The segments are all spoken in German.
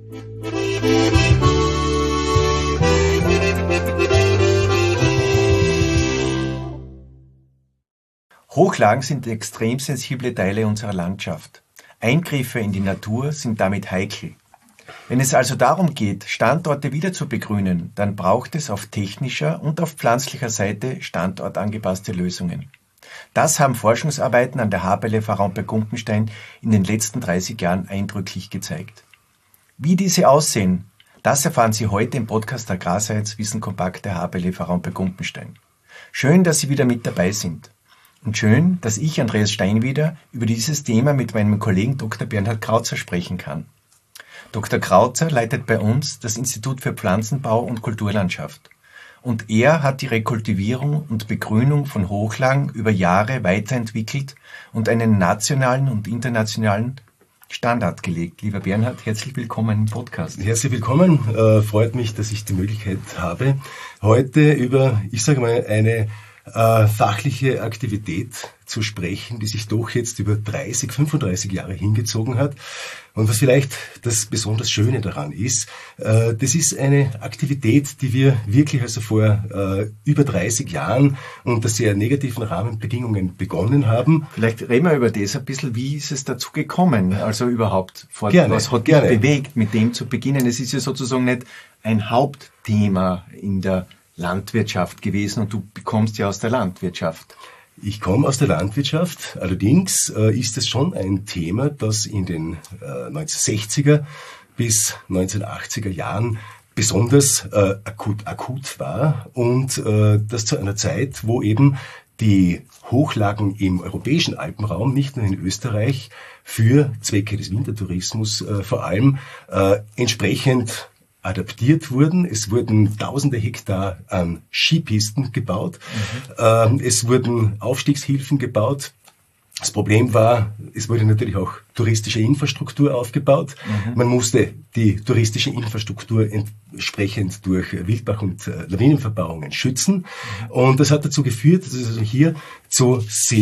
Hochlagen sind extrem sensible Teile unserer Landschaft. Eingriffe in die Natur sind damit heikel. Wenn es also darum geht, Standorte wieder zu begrünen, dann braucht es auf technischer und auf pflanzlicher Seite standortangepasste Lösungen. Das haben Forschungsarbeiten an der HPLF Aramberg-Gumpenstein in den letzten 30 Jahren eindrücklich gezeigt. Wie diese aussehen, das erfahren Sie heute im Podcast Agrarscience Wissen Kompakt der HPLF Aramberg-Gumpenstein. Schön, dass Sie wieder mit dabei sind. Und schön, dass ich, Andreas Steinwieder, über dieses Thema mit meinem Kollegen Dr. Bernhard Krautzer sprechen kann. Dr. Krautzer leitet bei uns das Institut für Pflanzenbau und Kulturlandschaft. Und er hat die Rekultivierung und Begrünung von Hochlagen über Jahre weiterentwickelt und einen nationalen und internationalen Standard gelegt. Lieber Bernhard, herzlich willkommen im Podcast. Herzlich willkommen. Freut mich, dass ich die Möglichkeit habe, heute über, eine fachliche Aktivität zu sprechen, die sich doch jetzt über 30, 35 Jahre hingezogen hat. Und was vielleicht das besonders Schöne daran ist, das ist eine Aktivität, die wir wirklich also vor über 30 Jahren unter sehr negativen Rahmenbedingungen begonnen haben. Vielleicht reden wir über das ein bisschen. Wie ist es dazu gekommen? Also überhaupt, was hat dich bewegt, mit dem zu beginnen? Es ist ja sozusagen nicht ein Hauptthema in der Landwirtschaft gewesen und du kommst ja aus der Landwirtschaft. Ich komme aus der Landwirtschaft, allerdings ist es schon ein Thema, das in den 1960er bis 1980er Jahren besonders akut war und das zu einer Zeit, wo eben die Hochlagen im europäischen Alpenraum, nicht nur in Österreich, für Zwecke des Wintertourismus vor allem entsprechend adaptiert wurden. Es wurden tausende Hektar an Skipisten gebaut. Es wurden Aufstiegshilfen gebaut. Das Problem war, es wurde natürlich auch touristische Infrastruktur aufgebaut. Man musste die touristische Infrastruktur entsprechend durch Wildbach- und Lawinenverbauungen schützen. Und das hat dazu geführt, dass es also hier zu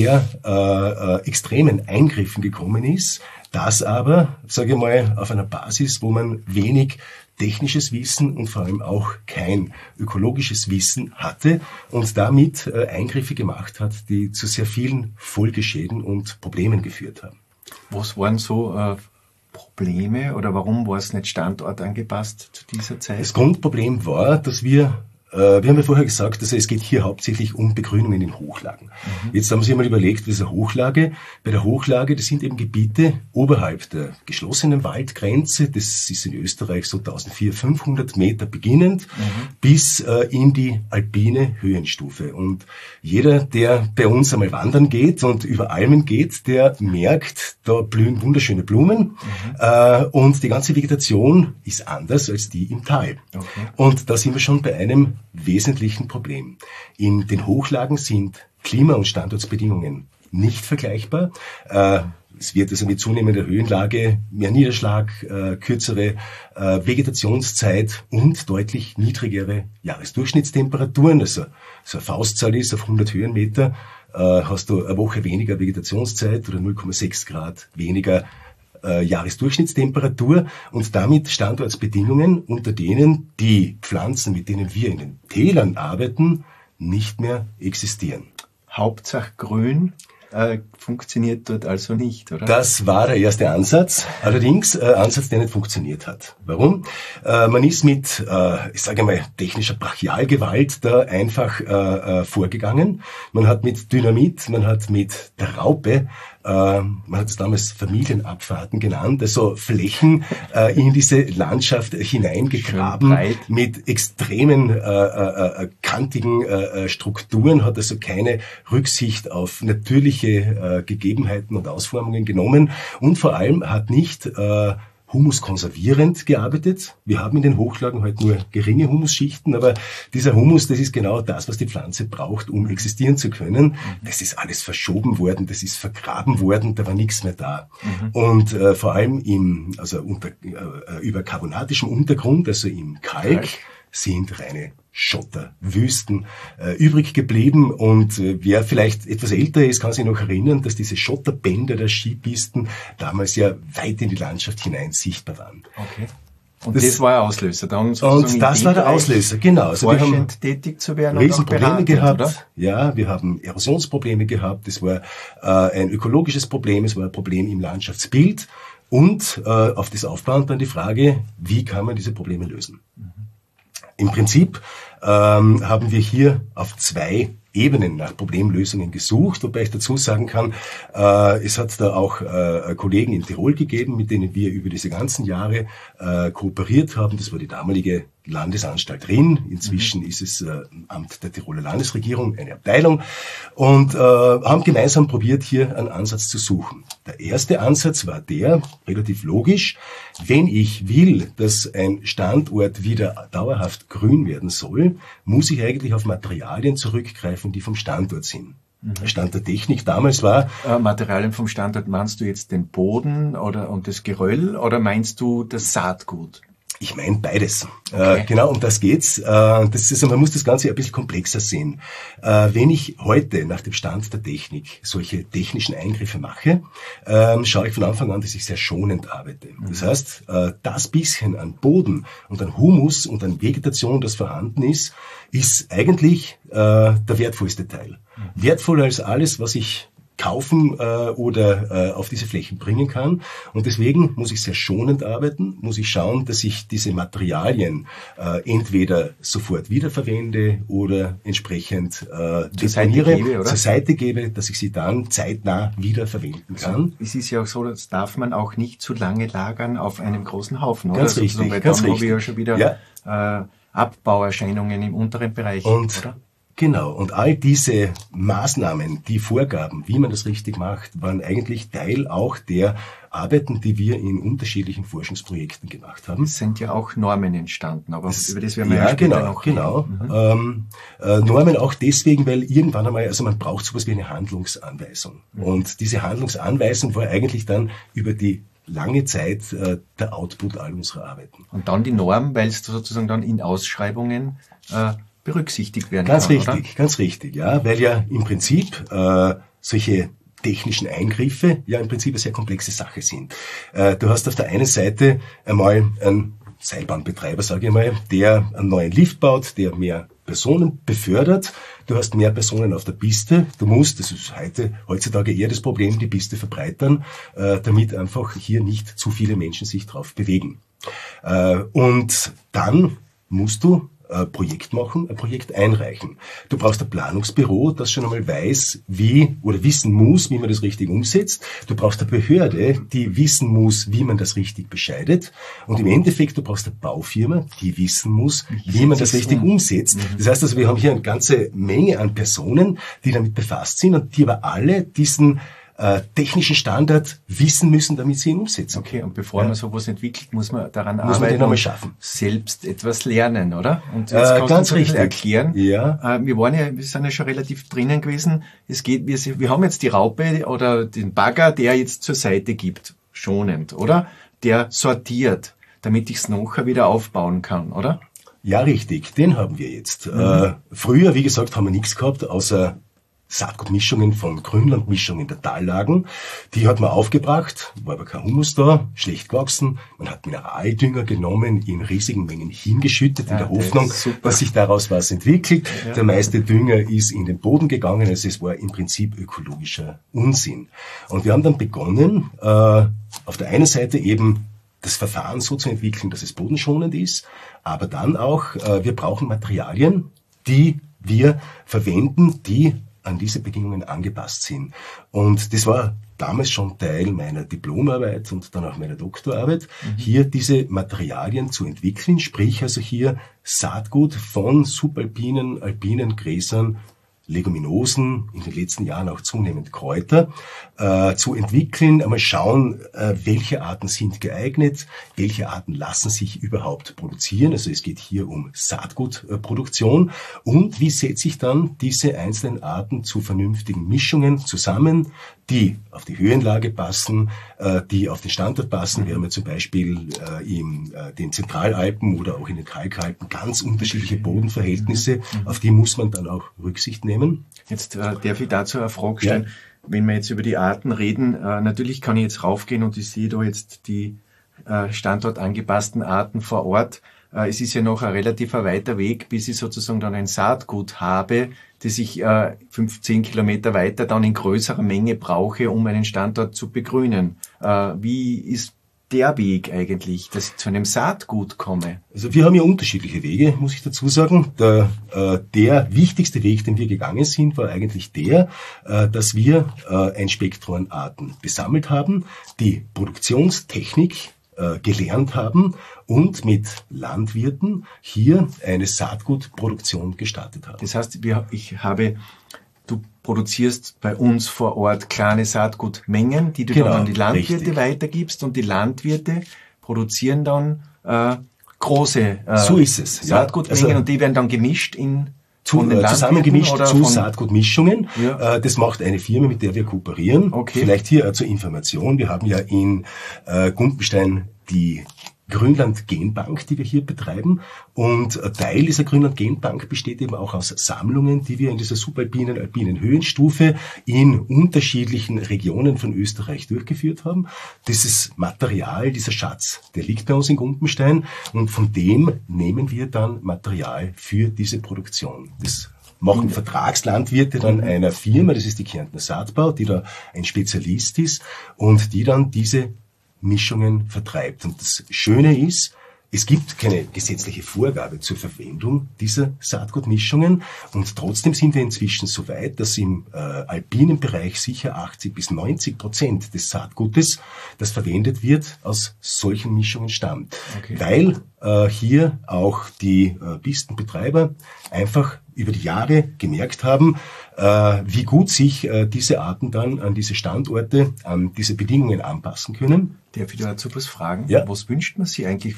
sehr extremen Eingriffen gekommen ist. Das aber, sage ich mal, auf einer Basis, wo man wenig technisches Wissen und vor allem auch kein ökologisches Wissen hatte und damit Eingriffe gemacht hat, die zu sehr vielen Folgeschäden und Problemen geführt haben. Was waren so Probleme oder warum war es nicht standortangepasst zu dieser Zeit? Das Grundproblem war, dass wir haben ja vorher gesagt, also es geht hier hauptsächlich um Begrünung in den Hochlagen. Jetzt haben Sie einmal überlegt, was ist eine Hochlage? Bei der Hochlage, das sind eben Gebiete oberhalb der geschlossenen Waldgrenze, das ist in Österreich so 1400-500 Meter beginnend, bis in die alpine Höhenstufe. Und jeder, der bei uns einmal wandern geht und über Almen geht, der merkt, da blühen wunderschöne Blumen und die ganze Vegetation ist anders als die im Tal. Und da sind wir schon bei einem wesentlichen Problem. In den Hochlagen sind Klima- und Standortbedingungen nicht vergleichbar. Es wird also mit zunehmender Höhenlage mehr Niederschlag, kürzere Vegetationszeit und deutlich niedrigere Jahresdurchschnittstemperaturen. Also so eine Faustzahl ist, auf 100 Höhenmeter hast du eine Woche weniger Vegetationszeit oder 0,6 Grad weniger Jahresdurchschnittstemperatur und damit Standortbedingungen, unter denen die Pflanzen, mit denen wir in den Tälern arbeiten, nicht mehr existieren. Hauptsache grün funktioniert dort also nicht, oder? Das war der erste Ansatz, allerdings Ansatz, der nicht funktioniert hat. Warum? Man ist mit, technischer Brachialgewalt da einfach vorgegangen. Man hat mit Dynamit, man hat mit der Raupe, man hat es damals Familienabfahrten genannt, also Flächen in diese Landschaft hineingegraben mit extremen kantigen Strukturen, hat also keine Rücksicht auf natürliche Gegebenheiten und Ausformungen genommen und vor allem hat nicht humuskonservierend gearbeitet. Wir haben in den Hochlagen heute nur geringe Humusschichten, aber dieser Humus, das ist genau das, was die Pflanze braucht, um existieren zu können. Das ist alles verschoben worden, das ist vergraben worden, da war nichts mehr da. Und vor allem über carbonatischem Untergrund, also im Kalk, sind reine Schotterwüsten übrig geblieben und wer vielleicht etwas älter ist, kann sich noch erinnern, dass diese Schotterbänder der Skipisten damals ja weit in die Landschaft hinein sichtbar waren. Okay. Und das war ein Auslöser. Dann und das war der Auslöser, genau. Also wir haben tätig zu werden Riesenprobleme gehabt. Oder? Ja, wir haben Erosionsprobleme gehabt. Es war ein ökologisches Problem, es war ein Problem im Landschaftsbild. Und auf das aufbauend dann die Frage, wie kann man diese Probleme lösen? Im Prinzip haben wir hier auf 2 Ebenen nach Problemlösungen gesucht, wobei ich dazu sagen kann, es hat da auch Kollegen in Tirol gegeben, mit denen wir über diese ganzen Jahre kooperiert haben. Das war die damalige Landesanstalt Rinn. Inzwischen ist es Amt der Tiroler Landesregierung, eine Abteilung, und haben gemeinsam probiert, hier einen Ansatz zu suchen. Der erste Ansatz war der, relativ logisch: Wenn ich will, dass ein Standort wieder dauerhaft grün werden soll, muss ich eigentlich auf Materialien zurückgreifen, die vom Standort sind. Der Stand der Technik damals war... Materialien vom Standort, meinst du jetzt den Boden und das Geröll, oder meinst du das Saatgut? Ich meine beides. Okay. Genau, um das geht's. Das ist, man muss das Ganze ein bisschen komplexer sehen. Wenn ich heute nach dem Stand der Technik solche technischen Eingriffe mache, schaue ich von Anfang an, dass ich sehr schonend arbeite. Das heißt, das bisschen an Boden und an Humus und an Vegetation, das vorhanden ist eigentlich der wertvollste Teil. Wertvoller als alles, was ich kaufen oder auf diese Flächen bringen kann. Und deswegen muss ich sehr schonend arbeiten, muss ich schauen, dass ich diese Materialien entweder sofort wiederverwende oder entsprechend deponiere, zur Seite gebe, dass ich sie dann zeitnah wiederverwenden kann. Es ist ja auch so, das darf man auch nicht zu lange lagern auf einem großen Haufen, oder? Ganz richtig, weil ganz dann richtig. Habe ich ja schon wieder Abbauerscheinungen im unteren Bereich, oder? Genau, und all diese Maßnahmen, die Vorgaben, wie man das richtig macht, waren eigentlich Teil auch der Arbeiten, die wir in unterschiedlichen Forschungsprojekten gemacht haben. Es sind ja auch Normen entstanden, aber über das werden wir ja später genau, noch genau. Normen auch deswegen, weil irgendwann einmal, also man braucht sowas wie eine Handlungsanweisung. Und diese Handlungsanweisung war eigentlich dann über die lange Zeit der Output all unserer Arbeiten. Und dann die Norm, weil es sozusagen dann in Ausschreibungen berücksichtigt werden ganz kann, richtig, oder? Ganz richtig, ja, weil ja im Prinzip solche technischen Eingriffe ja im Prinzip eine sehr komplexe Sache sind. Du hast auf der einen Seite einmal einen Seilbahnbetreiber, sage ich mal, der einen neuen Lift baut, der mehr Personen befördert. Du hast mehr Personen auf der Piste. Du musst, das ist heutzutage eher das Problem, die Piste verbreitern, damit einfach hier nicht zu viele Menschen sich drauf bewegen. Und dann musst du Projekt machen, ein Projekt einreichen. Du brauchst ein Planungsbüro, das schon einmal weiß, wie oder wissen muss, wie man das richtig umsetzt. Du brauchst eine Behörde, die wissen muss, wie man das richtig bescheidet. Und im Endeffekt, du brauchst eine Baufirma, die wissen muss, wie man das richtig umsetzt. Das heißt also, wir haben hier eine ganze Menge an Personen, die damit befasst sind und die aber alle diesen technischen Standard wissen müssen, damit sie ihn umsetzen. Okay, und bevor man sowas entwickelt, muss man daran arbeiten, man den einmal schaffen. Selbst etwas lernen, oder? Und jetzt kannst ganz du richtig erklären. Ja. Wir sind ja schon relativ drinnen gewesen. Wir haben jetzt die Raupe oder den Bagger, der jetzt zur Seite gibt, schonend, oder? Der sortiert, damit ich es nachher wieder aufbauen kann, oder? Ja, richtig. Den haben wir jetzt. Früher, wie gesagt, haben wir nichts gehabt, außer Saatgutmischungen von Grünlandmischungen der Tallagen. Die hat man aufgebracht, war aber kein Humus da, schlecht gewachsen. Man hat Mineraldünger genommen, in riesigen Mengen hingeschüttet, in der Hoffnung, dass sich daraus was entwickelt. Ja. Der meiste Dünger ist in den Boden gegangen, also es war im Prinzip ökologischer Unsinn. Und wir haben dann begonnen, auf der einen Seite eben das Verfahren so zu entwickeln, dass es bodenschonend ist, aber dann auch, wir brauchen Materialien, die wir verwenden, die an diese Bedingungen angepasst sind. Und das war damals schon Teil meiner Diplomarbeit und dann auch meiner Doktorarbeit, hier diese Materialien zu entwickeln, sprich also hier Saatgut von subalpinen, alpinen Gräsern, Leguminosen, in den letzten Jahren auch zunehmend Kräuter, zu entwickeln, einmal schauen, welche Arten sind geeignet, welche Arten lassen sich überhaupt produzieren, also es geht hier um Saatgutproduktion und wie setze ich dann diese einzelnen Arten zu vernünftigen Mischungen zusammen, die auf die Höhenlage passen, die auf den Standort passen. Wir haben ja zum Beispiel in den Zentralalpen oder auch in den Kalkalpen ganz unterschiedliche Bodenverhältnisse, auf die muss man dann auch Rücksicht nehmen. Jetzt darf ich dazu eine Frage stellen. Ja. Wenn wir jetzt über die Arten reden, natürlich kann ich jetzt raufgehen und ich sehe da jetzt die standortangepassten Arten vor Ort. Es ist ja noch ein relativ weiter Weg, bis ich sozusagen dann ein Saatgut habe, das ich 15 Kilometer weiter dann in größerer Menge brauche, um einen Standort zu begrünen. Wie ist der Weg eigentlich, dass ich zu einem Saatgut komme? Also wir haben ja unterschiedliche Wege, muss ich dazu sagen. Der wichtigste Weg, den wir gegangen sind, war eigentlich der, dass wir ein Spektrum an Arten besammelt haben, die Produktionstechnik gelernt haben und mit Landwirten hier eine Saatgutproduktion gestartet haben. Das heißt, du produzierst bei uns vor Ort kleine Saatgutmengen, die du dann an die Landwirte weitergibst, und die Landwirte produzieren dann große so ist es, Saatgutmengen, und die werden dann gemischt zusammengemischt zu Saatgutmischungen. Ja. Das macht eine Firma, mit der wir kooperieren. Okay. Vielleicht hier zur Information. Wir haben ja in Gumpenstein die Grünland-Genbank, die wir hier betreiben. Und Teil dieser Grünland-Genbank besteht eben auch aus Sammlungen, die wir in dieser subalpinen, alpinen Höhenstufe in unterschiedlichen Regionen von Österreich durchgeführt haben. Dieses Material, dieser Schatz, der liegt bei uns in Gumpenstein, und von dem nehmen wir dann Material für diese Produktion. Das machen Vertragslandwirte dann einer Firma, das ist die Kärntner Saatbau, die da ein Spezialist ist und die dann diese Mischungen vertreibt. Und das Schöne ist, es gibt keine gesetzliche Vorgabe zur Verwendung dieser Saatgutmischungen, und trotzdem sind wir inzwischen so weit, dass im alpinen Bereich sicher 80-90% des Saatgutes, das verwendet wird, aus solchen Mischungen stammt. Okay. Weil hier auch die Pistenbetreiber einfach über die Jahre gemerkt haben, wie gut sich diese Arten dann an diese Standorte, an diese Bedingungen anpassen können. Darf ich dazu was fragen? Ja. Was wünscht man sich eigentlich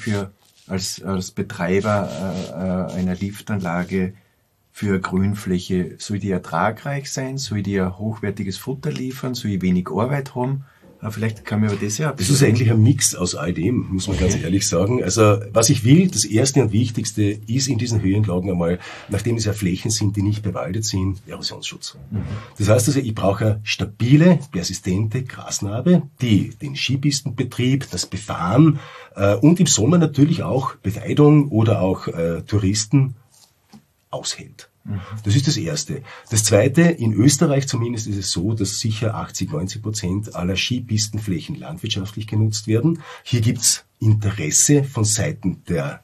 als Betreiber einer Liftanlage für Grünfläche? Soll die ertragreich sein? Soll die ein hochwertiges Futter liefern? Soll ich wenig Arbeit haben? Vielleicht kann man über das ja ein bisschen... Das ist eigentlich ein Mix aus all dem, muss man ganz ehrlich sagen. Also was ich will, das Erste und Wichtigste ist in diesen Höhenlagen einmal, nachdem es ja Flächen sind, die nicht bewaldet sind, Erosionsschutz. Das heißt also, ich brauche eine stabile, persistente Grasnarbe, die den Skipistenbetrieb, das Befahren und im Sommer natürlich auch Beweidung oder auch Touristen aushält. Das ist das Erste. Das Zweite, in Österreich zumindest ist es so, dass sicher 80-90% aller Skipistenflächen landwirtschaftlich genutzt werden. Hier gibt's Interesse von Seiten der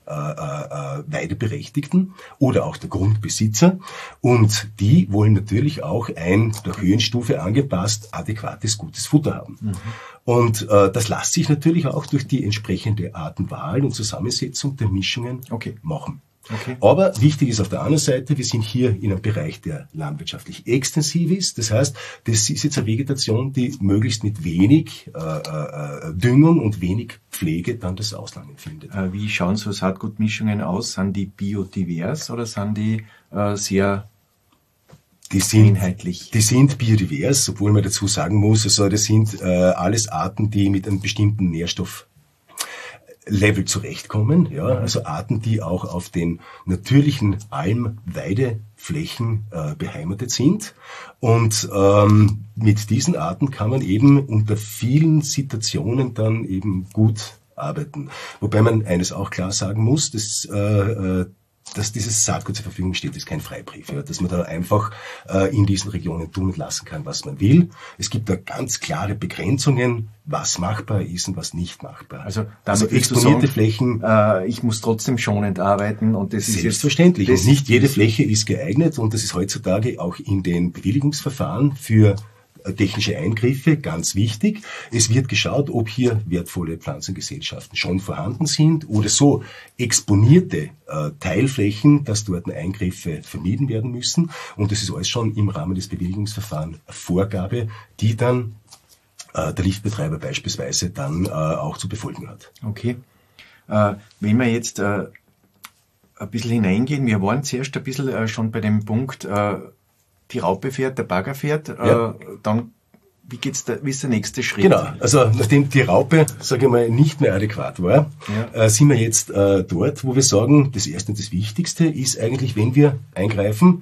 Weideberechtigten oder auch der Grundbesitzer, und die wollen natürlich auch ein der Höhenstufe angepasst adäquates, gutes Futter haben. Und das lässt sich natürlich auch durch die entsprechende Artenwahl und Zusammensetzung der Mischungen machen. Okay. Aber wichtig ist auf der anderen Seite, wir sind hier in einem Bereich, der landwirtschaftlich extensiv ist. Das heißt, das ist jetzt eine Vegetation, die möglichst mit wenig Düngung und wenig Pflege dann das Auslangen findet. Wie schauen so Saatgutmischungen aus? Sind die biodivers oder sind die sehr einheitlich? Die sind biodivers, obwohl man dazu sagen muss, also das sind alles Arten, die mit einem bestimmten Nährstoff Level zurechtkommen, ja, also Arten, die auch auf den natürlichen Alm-Weideflächen beheimatet sind, und mit diesen Arten kann man eben unter vielen Situationen dann eben gut arbeiten. Wobei man eines auch klar sagen muss, dass dieses Saatgut zur Verfügung steht, ist kein Freibrief, ja, dass man da einfach in diesen Regionen tun und lassen kann, was man will. Es gibt da ganz klare Begrenzungen, was machbar ist und was nicht machbar. Also exponierte Flächen. Ich muss trotzdem schonend arbeiten, und das ist selbstverständlich. Und nicht jede Fläche ist geeignet, und das ist heutzutage auch in den Bewilligungsverfahren für technische Eingriffe ganz wichtig. Es wird geschaut, ob hier wertvolle Pflanzengesellschaften schon vorhanden sind oder so exponierte Teilflächen, dass dort Eingriffe vermieden werden müssen. Und das ist alles schon im Rahmen des Bewilligungsverfahrens eine Vorgabe, die dann der Liftbetreiber beispielsweise dann auch zu befolgen hat. Okay. Wenn wir jetzt ein bisschen hineingehen, wir waren zuerst ein bisschen schon bei dem Punkt, die Raupe fährt, der Bagger fährt, dann wie ist der nächste Schritt? Genau, also nachdem die Raupe, sage ich mal, nicht mehr adäquat war, sind wir jetzt dort, wo wir sagen, das Erste und das Wichtigste ist eigentlich, wenn wir eingreifen,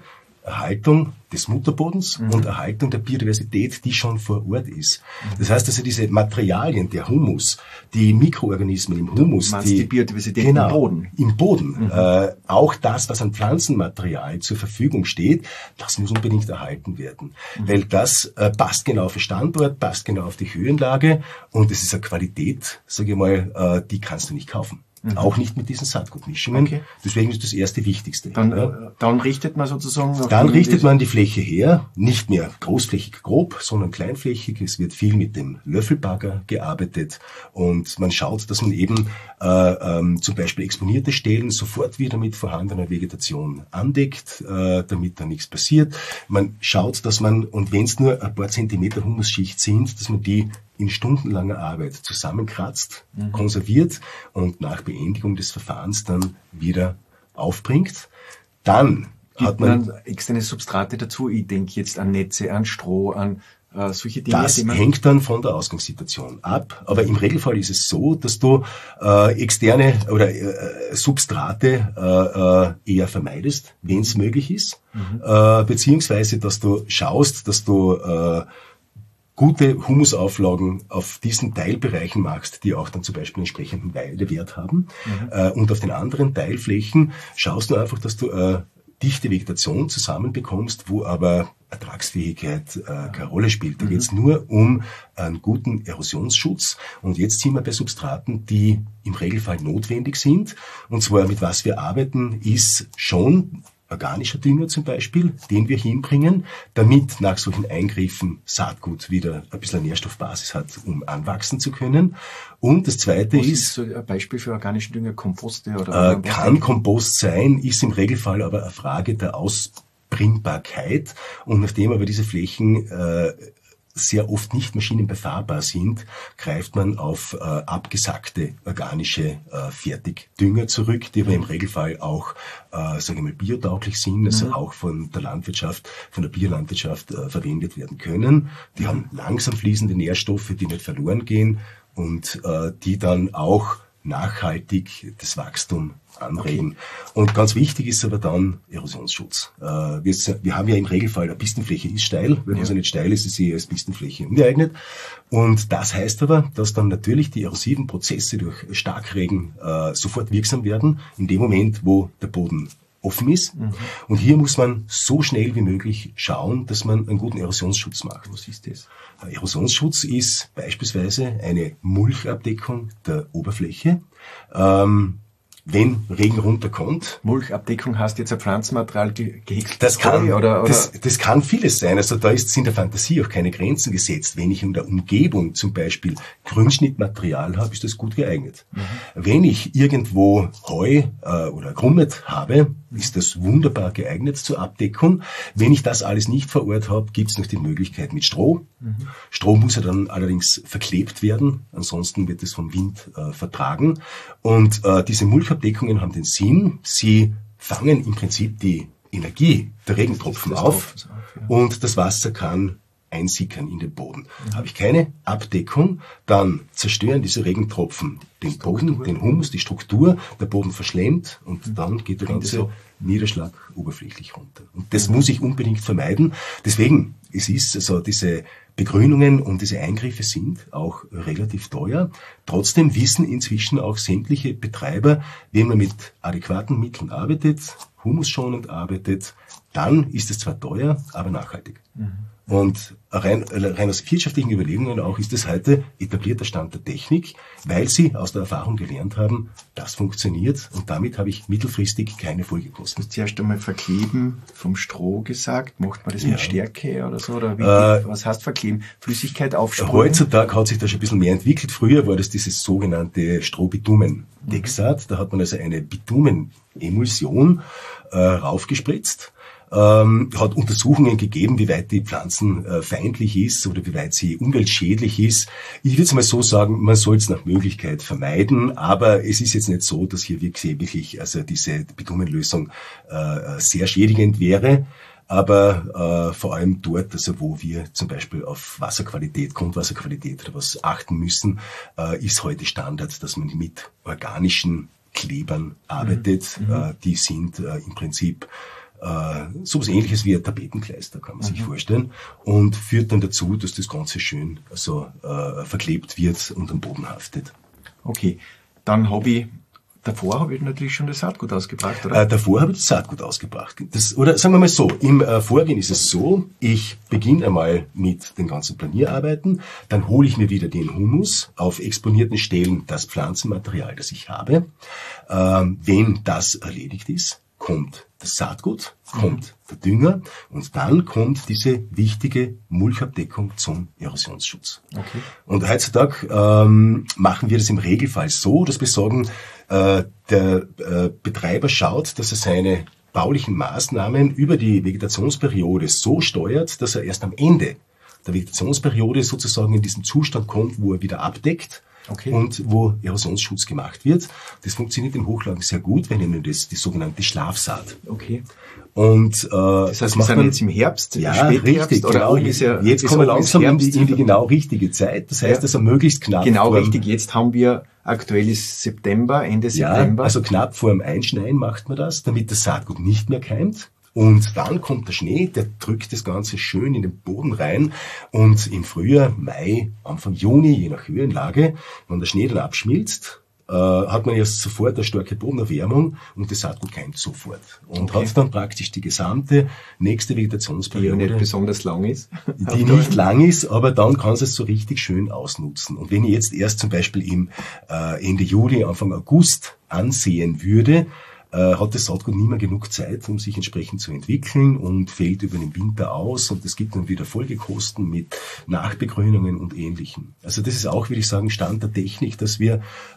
Erhaltung des Mutterbodens und Erhaltung der Biodiversität, die schon vor Ort ist. Das heißt also, diese Materialien, der Humus, die Mikroorganismen im Humus, die Biodiversität genau, im Boden. Im Boden. Auch das, was an Pflanzenmaterial zur Verfügung steht, das muss unbedingt erhalten werden. Weil das passt genau auf den Standort, passt genau auf die Höhenlage und es ist eine Qualität, sage ich mal, die kannst du nicht kaufen. Auch nicht mit diesen Saatgutmischungen. Okay. Deswegen ist das erste Wichtigste. Dann richtet man sozusagen... Dann richtet man die Fläche her, nicht mehr großflächig grob, sondern kleinflächig. Es wird viel mit dem Löffelbagger gearbeitet und man schaut, dass man eben zum Beispiel exponierte Stellen sofort wieder mit vorhandener Vegetation andeckt, damit da nichts passiert. Man schaut, dass man, und wenn es nur ein paar Zentimeter Humusschicht sind, dass man die in stundenlanger Arbeit zusammenkratzt, konserviert und nach Beendigung des Verfahrens dann wieder aufbringt. Dann hat man externe Substrate dazu. Ich denke jetzt an Netze, an Stroh, an solche Dinge. Das hängt dann von der Ausgangssituation ab. Aber im Regelfall ist es so, dass du externe oder Substrate eher vermeidest, wenn es möglich ist. Beziehungsweise, dass du schaust, dass du gute Humusauflagen auf diesen Teilbereichen machst, die auch dann zum Beispiel entsprechenden Weidewert haben. Und auf den anderen Teilflächen schaust du einfach, dass du dichte Vegetation zusammenbekommst, wo aber Ertragsfähigkeit keine Rolle spielt. Da geht es nur um einen guten Erosionsschutz. Und jetzt sind wir bei Substraten, die im Regelfall notwendig sind. Und zwar mit was wir arbeiten, ist schon organischer Dünger zum Beispiel, den wir hinbringen, damit nach solchen Eingriffen Saatgut wieder ein bisschen Nährstoffbasis hat, um anwachsen zu können. Und das Zweite ist so ein Beispiel für organischen Dünger, Komposte oder kann Kompost sein, ist im Regelfall aber eine Frage der Ausbringbarkeit. Und nachdem aber diese Flächen sehr oft nicht maschinenbefahrbar sind, greift man auf abgesackte organische Fertigdünger zurück, die aber im Regelfall auch, sage ich mal, biotauglich sind, also auch von der Landwirtschaft, von der Biolandwirtschaft verwendet werden können. Die haben langsam fließende Nährstoffe, die nicht verloren gehen und die dann auch nachhaltig das Wachstum anregen. Okay. Und ganz wichtig ist aber dann Erosionsschutz. Wir haben ja im Regelfall, eine Pistenfläche ist steil. Wenn sie nicht steil ist, ist sie als Pistenfläche ungeeignet. Und das heißt aber, dass dann natürlich die erosiven Prozesse durch Starkregen sofort wirksam werden, in dem Moment, wo der Boden offen ist. Und hier muss man so schnell wie möglich schauen, dass man einen guten Erosionsschutz macht. Was ist das? Erosionsschutz ist beispielsweise eine Mulchabdeckung der Oberfläche. Wenn Regen runterkommt. Mulchabdeckung heißt jetzt ein Pflanzenmaterial gehäckselt. Das kann vieles sein. Also da sind der Fantasie auch keine Grenzen gesetzt. Wenn ich in der Umgebung zum Beispiel Grünschnittmaterial habe, ist das gut geeignet. Wenn ich irgendwo Heu oder Grummet habe, ist das wunderbar geeignet zur Abdeckung. Wenn ich das alles nicht vor Ort habe, gibt es noch die Möglichkeit mit Stroh. Stroh muss ja dann allerdings verklebt werden, ansonsten wird es vom Wind vertragen. Und diese Mulchabdeckungen haben den Sinn, sie fangen im Prinzip die Energie der Regentropfen auf und das Wasser kann einsickern in den Boden. Habe ich keine Abdeckung, dann zerstören diese Regentropfen den Boden, den Humus, die Struktur, der Boden verschlemmt und dann geht der ganze Niederschlag oberflächlich runter. Und das muss ich unbedingt vermeiden. Deswegen, es ist also diese Begrünungen und diese Eingriffe sind auch relativ teuer. Trotzdem wissen inzwischen auch sämtliche Betreiber, wenn man mit adäquaten Mitteln arbeitet, humusschonend arbeitet, dann ist es zwar teuer, aber nachhaltig. Und rein aus wirtschaftlichen Überlegungen auch ist es heute etablierter Stand der Technik, weil sie aus der Erfahrung gelernt haben, das funktioniert und damit habe ich mittelfristig keine Folgekosten. Du hast zuerst einmal Verkleben vom Stroh gesagt. Macht man das mit Stärke oder so? Oder was heißt Verkleben? Flüssigkeit aufsprühen? Heutzutage hat sich das schon ein bisschen mehr entwickelt. Früher war das dieses sogenannte Strohbitumen-Dexat. Da hat man also eine Bitumenemulsion raufgespritzt. Hat Untersuchungen gegeben, wie weit die Pflanzen feindlich ist oder wie weit sie umweltschädlich ist. Ich würde es mal so sagen, man soll es nach Möglichkeit vermeiden, aber es ist jetzt nicht so, dass hier wirklich also diese Bitumenlösung sehr schädigend wäre. Aber vor allem dort, also wo wir zum Beispiel auf Wasserqualität, Grundwasserqualität oder was achten müssen, ist heute Standard, dass man mit organischen Klebern arbeitet. Die sind im Prinzip sowas Ähnliches wie ein Tapetenkleister, kann man sich vorstellen, und führt dann dazu, dass das Ganze schön verklebt wird und am Boden haftet. Okay, dann davor habe ich natürlich schon das Saatgut ausgebracht, oder? Davor habe ich das Saatgut ausgebracht. Oder sagen wir mal so, im Vorgehen ist es so, ich beginne einmal mit den ganzen Planierarbeiten, dann hole ich mir wieder den Humus, auf exponierten Stellen das Pflanzenmaterial, das ich habe. Wenn das erledigt ist, kommt das Saatgut, kommt der Dünger und dann kommt diese wichtige Mulchabdeckung zum Erosionsschutz. Okay. Und heutzutage machen wir das im Regelfall so, dass wir sagen, der Betreiber schaut, dass er seine baulichen Maßnahmen über die Vegetationsperiode so steuert, dass er erst am Ende der Vegetationsperiode sozusagen in diesen Zustand kommt, wo er wieder abdeckt. Okay. Und wo Erosionsschutz gemacht wird. Das funktioniert in Hochlagen sehr gut. Wir nennen das die sogenannte Schlafsaat. Okay. Und das heißt, wir sind jetzt im Herbst, ja, Spätherbst, richtig, oder genau. jetzt kommen wir langsam in die genau richtige Zeit. Das heißt, also möglichst knapp. Genau richtig. Jetzt haben wir aktuell ist September, Ende September. Ja, also knapp vor dem Einschneien macht man das, damit das Saatgut nicht mehr keimt. Und dann kommt der Schnee, der drückt das Ganze schön in den Boden rein. Und im Frühjahr, Mai, Anfang Juni, je nach Höhenlage, wenn der Schnee dann abschmilzt, hat man erst sofort eine starke Bodenerwärmung und das Saatgut keimt sofort. Und hat dann praktisch die gesamte nächste Vegetationsperiode. Die ja nicht besonders lang ist. Die nicht lang ist, aber dann kann es so richtig schön ausnutzen. Und wenn ich jetzt erst zum Beispiel im Ende Juli, Anfang August ansehen würde, hat das Saatgut nie mehr genug Zeit, um sich entsprechend zu entwickeln und fällt über den Winter aus und es gibt dann wieder Folgekosten mit Nachbegrünungen und Ähnlichem. Also das ist auch, würde ich sagen, Stand der Technik, dass wir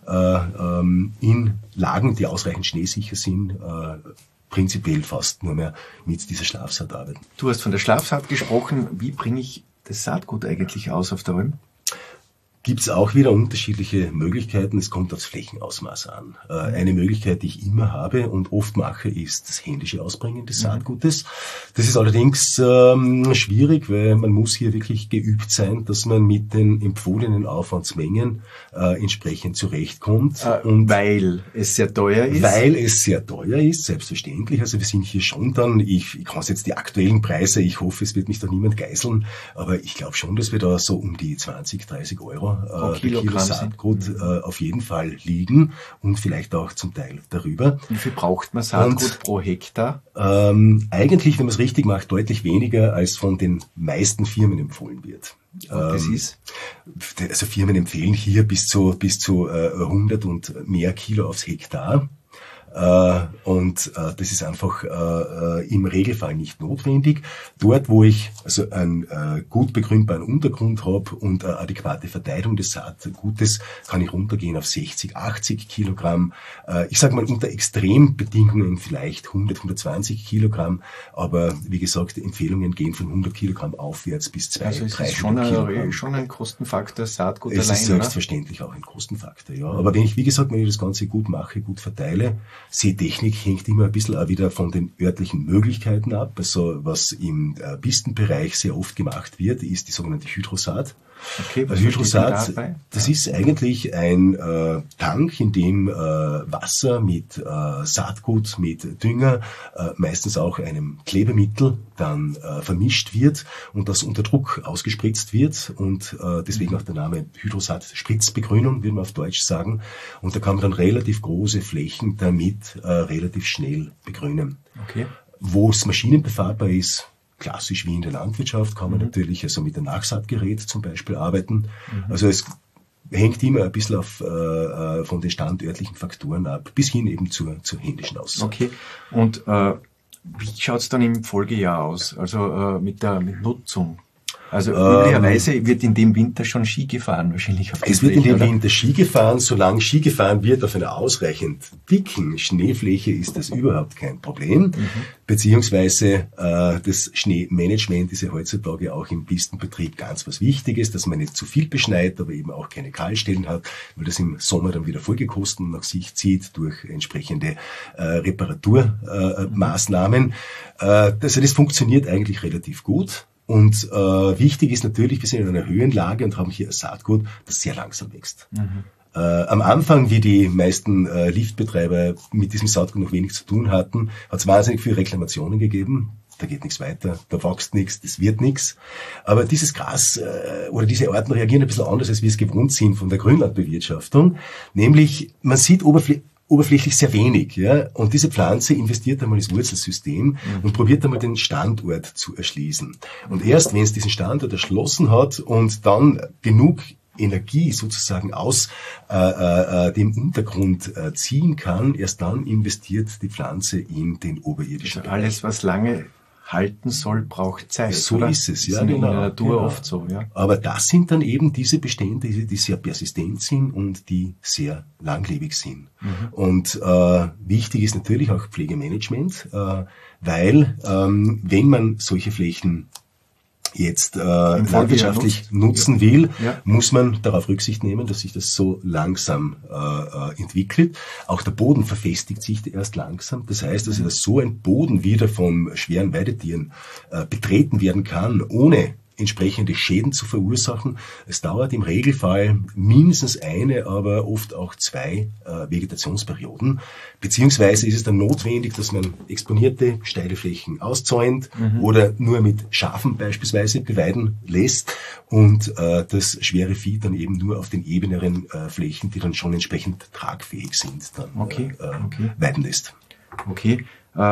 in Lagen, die ausreichend schneesicher sind, prinzipiell fast nur mehr mit dieser Schlafsaat arbeiten. Du hast von der Schlafsaat gesprochen. Wie bringe ich das Saatgut eigentlich aus auf der Alm? Gibt es auch wieder unterschiedliche Möglichkeiten. Es kommt aufs Flächenausmaß an. Eine Möglichkeit, die ich immer habe und oft mache, ist das händische Ausbringen des Saatgutes. Das ist allerdings schwierig, weil man muss hier wirklich geübt sein, dass man mit den empfohlenen Aufwandsmengen entsprechend zurechtkommt. Und weil es sehr teuer ist? Weil es sehr teuer ist, selbstverständlich. Also wir sind hier schon dann, ich kann jetzt die aktuellen Preise, ich hoffe, es wird mich da niemand geißeln, aber ich glaube schon, dass wir da so um die 20, 30 Euro Kilo Saatgut auf jeden Fall liegen und vielleicht auch zum Teil darüber. Wie viel braucht man Saatgut pro Hektar? Eigentlich, wenn man es richtig macht, deutlich weniger, als von den meisten Firmen empfohlen wird. Das ist? Also Firmen empfehlen hier bis zu 100 und mehr Kilo aufs Hektar. Und das ist einfach im Regelfall nicht notwendig. Dort, wo ich also einen gut begrünbaren Untergrund habe und eine adäquate Verteilung des Saatgutes, kann ich runtergehen auf 60, 80 Kilogramm. Ich sage mal unter Extrembedingungen vielleicht 100, 120 Kilogramm. Aber wie gesagt, die Empfehlungen gehen von 100 Kilogramm aufwärts bis 200, also 300 Kilogramm. Also ist schon ein Kostenfaktor, Saatgut allein, oder? Es ist selbstverständlich auch ein Kostenfaktor, ja. Aber wenn ich das Ganze gut mache, gut verteile, Seetechnik hängt immer ein bisschen auch wieder von den örtlichen Möglichkeiten ab. Also was im Pistenbereich sehr oft gemacht wird, ist die sogenannte Hydrosaat. Okay, was Hydrosaat, das ist eigentlich ein Tank, in dem Wasser mit Saatgut, mit Dünger, meistens auch einem Klebemittel dann vermischt wird und das unter Druck ausgespritzt wird und deswegen auch der Name Hydrosaat, Spritzbegrünung, würde man auf Deutsch sagen. Und da kann man dann relativ große Flächen damit relativ schnell begrünen. Okay. Wo es maschinenbefahrbar ist, klassisch wie in der Landwirtschaft, kann man natürlich also mit einem Nachsaatgerät zum Beispiel arbeiten. Also es hängt immer ein bisschen von den standörtlichen Faktoren ab, bis hin eben zur händischen Aussaat. Okay. Und wie schaut's dann im Folgejahr aus? Also mit Nutzung? Also üblicherweise wird in dem Winter schon Ski gefahren, wahrscheinlich auf Es wird in dem Winter Ski gefahren. Solange Ski gefahren wird auf einer ausreichend dicken Schneefläche, ist das überhaupt kein Problem. Beziehungsweise das Schneemanagement ist ja heutzutage auch im Pistenbetrieb ganz was Wichtiges, dass man nicht zu viel beschneit, aber eben auch keine Kahlstellen hat, weil das im Sommer dann wieder Folgekosten nach sich zieht durch entsprechende Reparaturmaßnahmen. Also das funktioniert eigentlich relativ gut. Und wichtig ist natürlich, wir sind in einer Höhenlage und haben hier ein Saatgut, das sehr langsam wächst. Am Anfang, wie die meisten Liftbetreiber mit diesem Saatgut noch wenig zu tun hatten, hat es wahnsinnig viele Reklamationen gegeben. Da geht nichts weiter, da wächst nichts, das wird nichts. Aber dieses Gras oder diese Arten reagieren ein bisschen anders, als wir es gewohnt sind von der Grünlandbewirtschaftung. Nämlich, man sieht oberflächlich sehr wenig, ja. Und diese Pflanze investiert einmal ins Wurzelsystem und probiert einmal den Standort zu erschließen. Und erst, wenn es diesen Standort erschlossen hat und dann genug Energie sozusagen aus dem Untergrund ziehen kann, erst dann investiert die Pflanze in den oberirdischen Bereich. Alles, was lange halten soll, braucht Zeit. So oder? ist es, ja, genau. In der Natur oft so, ja. Aber das sind dann eben diese Bestände, die sehr persistent sind und die sehr langlebig sind. Und wichtig ist natürlich auch Pflegemanagement, weil wenn man solche Flächen jetzt landwirtschaftlich nutzen will, muss man darauf Rücksicht nehmen, dass sich das so langsam entwickelt. Auch der Boden verfestigt sich erst langsam. Das heißt, dass so ein Boden wieder von schweren Weidetieren betreten werden kann, ohne entsprechende Schäden zu verursachen. Es dauert im Regelfall mindestens eine, aber oft auch zwei Vegetationsperioden. Beziehungsweise ist es dann notwendig, dass man exponierte steile Flächen auszäunt oder nur mit Schafen beispielsweise beweiden lässt und das schwere Vieh dann eben nur auf den ebeneren Flächen, die dann schon entsprechend tragfähig sind, dann weiden lässt. Okay.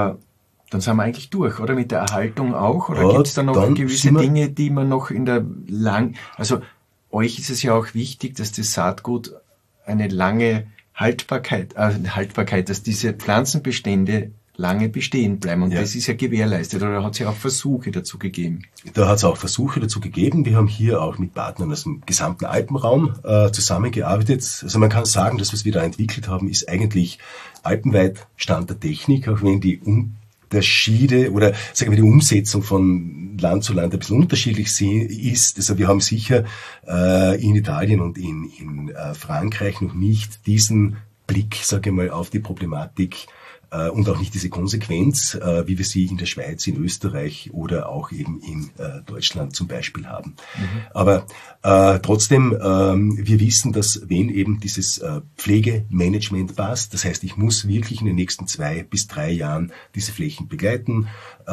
Dann sind wir eigentlich durch, oder? Mit der Erhaltung auch? Oder gibt es da noch gewisse Dinge, die man noch in der also euch ist es ja auch wichtig, dass das Saatgut eine lange Haltbarkeit, dass diese Pflanzenbestände lange bestehen bleiben. Und das ist ja gewährleistet. Oder hat es ja auch Versuche dazu gegeben? Da hat es auch Versuche dazu gegeben. Wir haben hier auch mit Partnern aus dem gesamten Alpenraum zusammengearbeitet. Also man kann sagen, das, was wir da entwickelt haben, ist eigentlich alpenweit Stand der Technik, auch wenn die Unterschiede oder sagen wir die Umsetzung von Land zu Land ein bisschen unterschiedlich ist. Also wir haben sicher in Italien und in Frankreich noch nicht diesen Blick, sage ich mal, auf die Problematik und auch nicht diese Konsequenz, wie wir sie in der Schweiz, in Österreich oder auch eben in Deutschland zum Beispiel haben. Aber trotzdem, wir wissen, dass wenn eben dieses Pflegemanagement passt, das heißt, ich muss wirklich in den nächsten 2 bis 3 Jahren diese Flächen begleiten,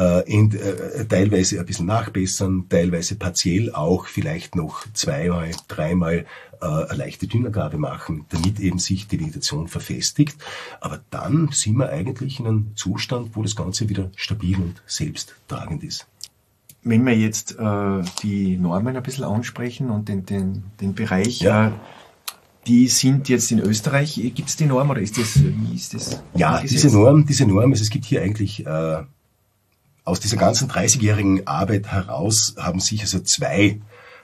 teilweise ein bisschen nachbessern, teilweise partiell auch vielleicht noch 2-mal, 3-mal eine leichte Düngergabe machen, damit eben sich die Vegetation verfestigt. Aber dann sind wir eigentlich in einem Zustand, wo das Ganze wieder stabil und selbsttragend ist. Wenn wir jetzt die Normen ein bisschen ansprechen und den Bereich, die sind jetzt in Österreich, gibt es die Norm oder wie ist das? Ja, diese Norm, also es gibt hier eigentlich aus dieser ganzen 30-jährigen Arbeit heraus haben sich also zwei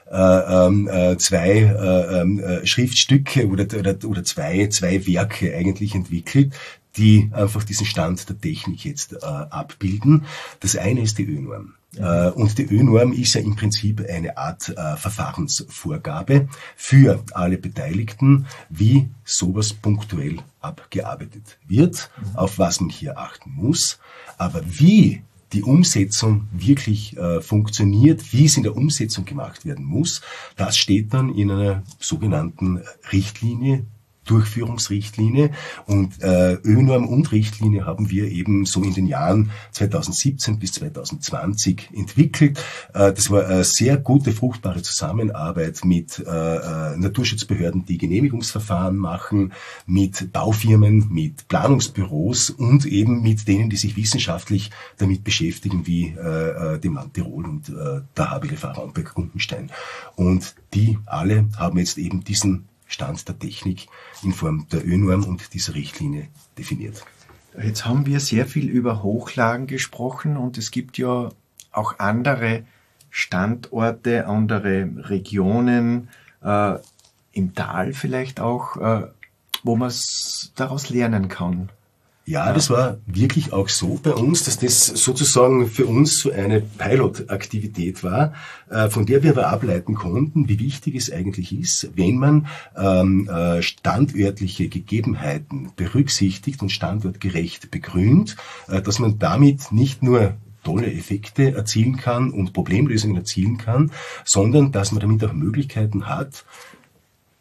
Schriftstücke oder zwei Werke eigentlich entwickelt, die einfach diesen Stand der Technik jetzt abbilden. Das eine ist die ÖNorm. Und die ÖNorm ist ja im Prinzip eine Art Verfahrensvorgabe für alle Beteiligten, wie sowas punktuell abgearbeitet wird, auf was man hier achten muss, aber wie die Umsetzung wirklich funktioniert, wie es in der Umsetzung gemacht werden muss, das steht dann in einer sogenannten Richtlinie, Durchführungsrichtlinie. Und ÖNorm und Richtlinie haben wir eben so in den Jahren 2017 bis 2020 entwickelt. Das war eine sehr gute, fruchtbare Zusammenarbeit mit Naturschutzbehörden, die Genehmigungsverfahren machen, mit Baufirmen, mit Planungsbüros und eben mit denen, die sich wissenschaftlich damit beschäftigen, wie dem Land Tirol und der HBLV Raumberg-Gundenstein. Und die alle haben jetzt eben diesen Stand der Technik in Form der ÖNorm und dieser Richtlinie definiert. Jetzt haben wir sehr viel über Hochlagen gesprochen und es gibt ja auch andere Standorte, andere Regionen, im Tal vielleicht auch, wo man daraus lernen kann. Ja, das war wirklich auch so bei uns, dass das sozusagen für uns so eine Pilot-Aktivität war, von der wir aber ableiten konnten, wie wichtig es eigentlich ist, wenn man standörtliche Gegebenheiten berücksichtigt und standortgerecht begrünt, dass man damit nicht nur tolle Effekte erzielen kann und Problemlösungen erzielen kann, sondern dass man damit auch Möglichkeiten hat,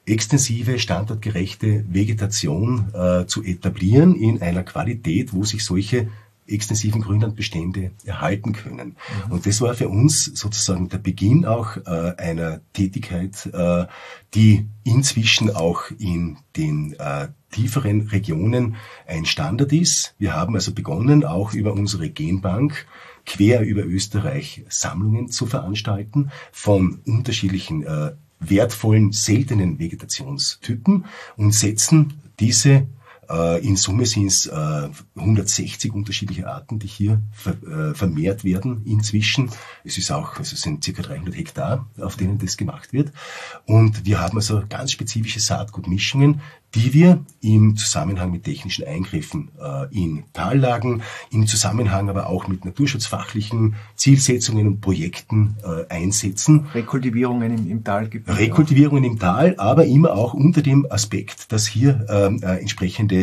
extensive, standortgerechte Vegetation zu etablieren in einer Qualität, wo sich solche extensiven Grünlandbestände erhalten können. Und das war für uns sozusagen der Beginn auch einer Tätigkeit, die inzwischen auch in den tieferen Regionen ein Standard ist. Wir haben also begonnen, auch über unsere Genbank quer über Österreich Sammlungen zu veranstalten von unterschiedlichen wertvollen, seltenen Vegetationstypen und setzen diese in Summe sind es 160 unterschiedliche Arten, die hier vermehrt werden inzwischen. Es sind ca. 300 Hektar, auf denen das gemacht wird. Und wir haben also ganz spezifische Saatgutmischungen, die wir im Zusammenhang mit technischen Eingriffen in Tallagen, im Zusammenhang aber auch mit naturschutzfachlichen Zielsetzungen und Projekten einsetzen. Rekultivierungen im Tal gibt es. Rekultivierungen im Tal, aber immer auch unter dem Aspekt, dass hier entsprechende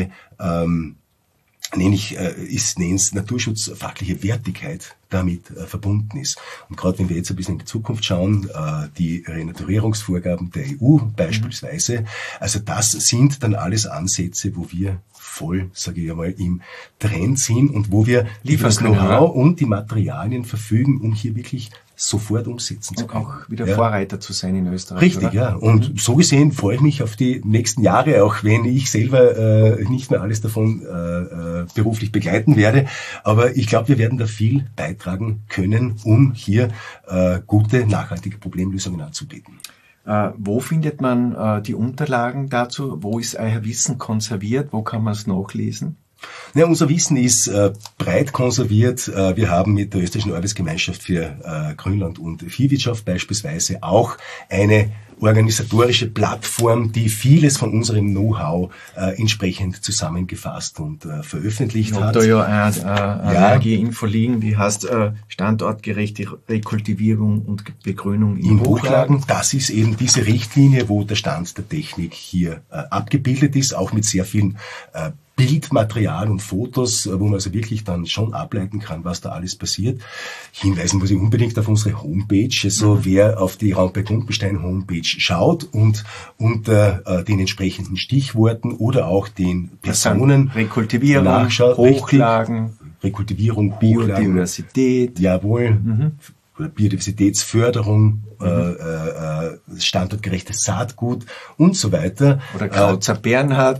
nenne es naturschutzfachliche Wertigkeit damit verbunden ist. Und gerade wenn wir jetzt ein bisschen in die Zukunft schauen, die Renaturierungsvorgaben der EU beispielsweise, also das sind dann alles Ansätze, wo wir voll, sage ich einmal, im Trend sind und wo wir das Know-how und die Materialien verfügen, um hier wirklich sofort umsetzen zu können. Auch wieder Vorreiter zu sein in Österreich. Richtig, oder? Ja. Und so gesehen freue ich mich auf die nächsten Jahre, auch wenn ich selber nicht mehr alles davon beruflich begleiten werde. Aber ich glaube, wir werden da viel beitragen können, um hier gute, nachhaltige Problemlösungen anzubieten. Wo findet man die Unterlagen dazu? Wo ist euer Wissen konserviert? Wo kann man es nachlesen? Ja, unser Wissen ist breit konserviert. Wir haben mit der Österreichischen Arbeitsgemeinschaft für Grünland und Viehwirtschaft beispielsweise auch eine organisatorische Plattform, die vieles von unserem Know-how entsprechend zusammengefasst und veröffentlicht hat. Ich habe da eine AG-Info liegen, die heißt standortgerechte Rekultivierung und Begrünung in Hochlagen. Das ist eben diese Richtlinie, wo der Stand der Technik hier abgebildet ist, auch mit sehr vielen Bildmaterial und Fotos, wo man also wirklich dann schon ableiten kann, was da alles passiert. Hinweisen muss ich unbedingt auf unsere Homepage. Also wer auf die Raumberg Grundbestein Homepage schaut und unter den entsprechenden Stichworten oder auch den Personen Rekultivierung, nachschaut, Hochlagen, Rekultivierung, Biodiversität. Jawohl. Oder Biodiversitätsförderung, standortgerechtes Saatgut und so weiter. Oder Krautzer Bernhard.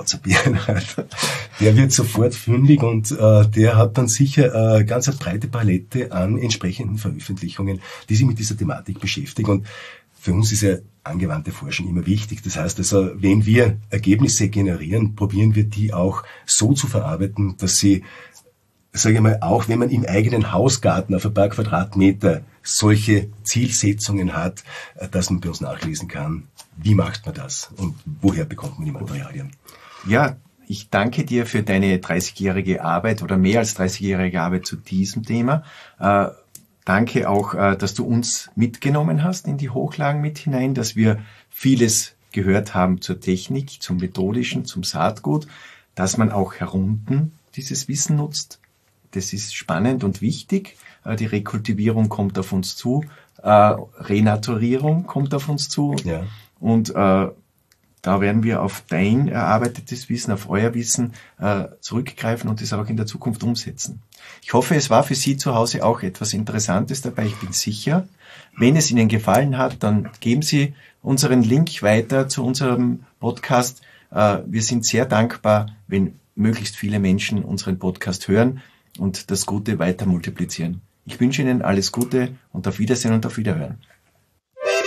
Der wird sofort fündig und der hat dann sicher ganz eine breite Palette an entsprechenden Veröffentlichungen, die sich mit dieser Thematik beschäftigen. Und für uns ist ja angewandte Forschung immer wichtig. Das heißt also, wenn wir Ergebnisse generieren, probieren wir die auch so zu verarbeiten, dass sie, sage ich mal, auch wenn man im eigenen Hausgarten auf ein paar Quadratmeter solche Zielsetzungen hat, dass man bei uns nachlesen kann, wie macht man das und woher bekommt man die Materialien. Ja, ich danke dir für deine 30-jährige Arbeit oder mehr als 30-jährige Arbeit zu diesem Thema. Danke auch, dass du uns mitgenommen hast in die Hochlagen mit hinein, dass wir vieles gehört haben zur Technik, zum Methodischen, zum Saatgut, dass man auch herunten dieses Wissen nutzt. Das ist spannend und wichtig. Die Rekultivierung kommt auf uns zu, Renaturierung kommt auf uns zu. Ja. Und da werden wir auf dein erarbeitetes Wissen, auf euer Wissen zurückgreifen und das auch in der Zukunft umsetzen. Ich hoffe, es war für Sie zu Hause auch etwas Interessantes dabei. Ich bin sicher. Wenn es Ihnen gefallen hat, dann geben Sie unseren Link weiter zu unserem Podcast. Wir sind sehr dankbar, wenn möglichst viele Menschen unseren Podcast hören und das Gute weiter multiplizieren. Ich wünsche Ihnen alles Gute und auf Wiedersehen und auf Wiederhören.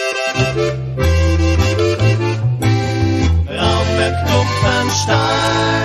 Raumberg Grundbestein.